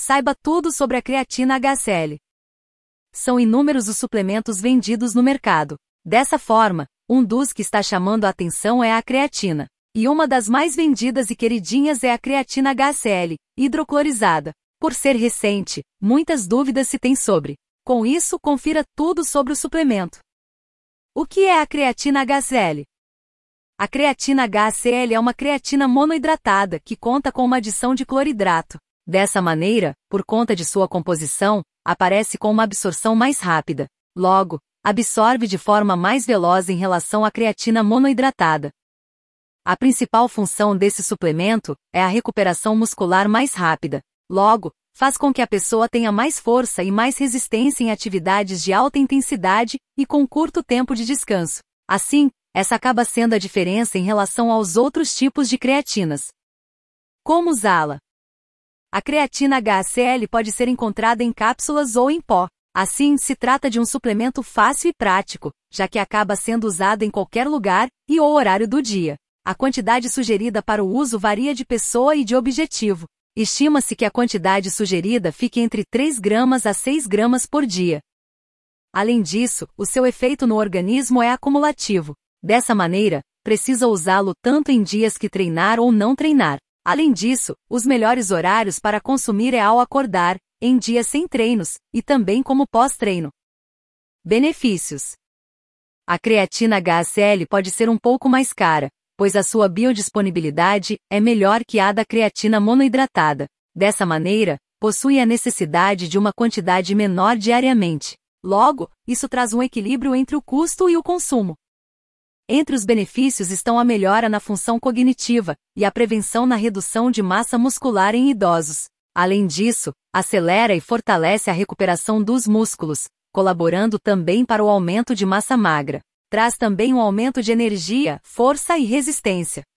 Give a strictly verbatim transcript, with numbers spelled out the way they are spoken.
Saiba tudo sobre a creatina H C L. São inúmeros os suplementos vendidos no mercado. Dessa forma, um dos que está chamando a atenção é a creatina. E uma das mais vendidas e queridinhas é a creatina H C L, hidroclorizada. Por ser recente, muitas dúvidas se tem sobre. Com isso, confira tudo sobre o suplemento. O que é a creatina H C L? A creatina H C L é uma creatina monoidratada que conta com uma adição de cloridrato. Dessa maneira, por conta de sua composição, aparece com uma absorção mais rápida. Logo, absorve de forma mais veloz em relação à creatina monoidratada. A principal função desse suplemento é a recuperação muscular mais rápida. Logo, faz com que a pessoa tenha mais força e mais resistência em atividades de alta intensidade e com curto tempo de descanso. Assim, essa acaba sendo a diferença em relação aos outros tipos de creatinas. Como usá-la? A creatina H C L pode ser encontrada em cápsulas ou em pó. Assim, se trata de um suplemento fácil e prático, já que acaba sendo usado em qualquer lugar e ou horário do dia. A quantidade sugerida para o uso varia de pessoa e de objetivo. Estima-se que a quantidade sugerida fique entre três gramas a seis gramas por dia. Além disso, o seu efeito no organismo é acumulativo. Dessa maneira, precisa usá-lo tanto em dias que treinar ou não treinar. Além disso, os melhores horários para consumir é ao acordar, em dias sem treinos, e também como pós-treino. Benefícios. A creatina H C L pode ser um pouco mais cara, pois a sua biodisponibilidade é melhor que a da creatina monoidratada. Dessa maneira, possui a necessidade de uma quantidade menor diariamente. Logo, isso traz um equilíbrio entre o custo e o consumo. Entre os benefícios estão a melhora na função cognitiva e a prevenção na redução de massa muscular em idosos. Além disso, acelera e fortalece a recuperação dos músculos, colaborando também para o aumento de massa magra. Traz também um aumento de energia, força e resistência.